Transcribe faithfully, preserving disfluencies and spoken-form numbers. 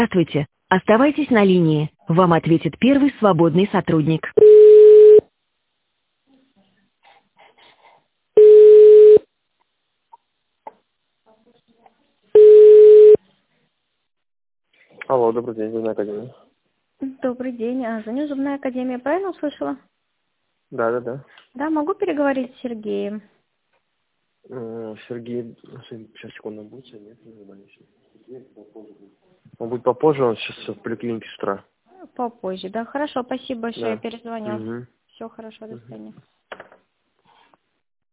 Здравствуйте. Оставайтесь на линии. Вам ответит первый свободный сотрудник. Алло, добрый день, Зубная академия. Добрый день. А, Звоню Зубная академия. Правильно услышала? Да, да, да. Да, могу переговорить с Сергеем? Э, Сергей, сейчас секунду, будет сегодня? Нет, не знаю, еще. Он будет попозже, он сейчас в поликлинике с утра. Попозже, да. Хорошо, спасибо большое. Я Да. перезвоню. Угу. Все хорошо, до Угу. свидания.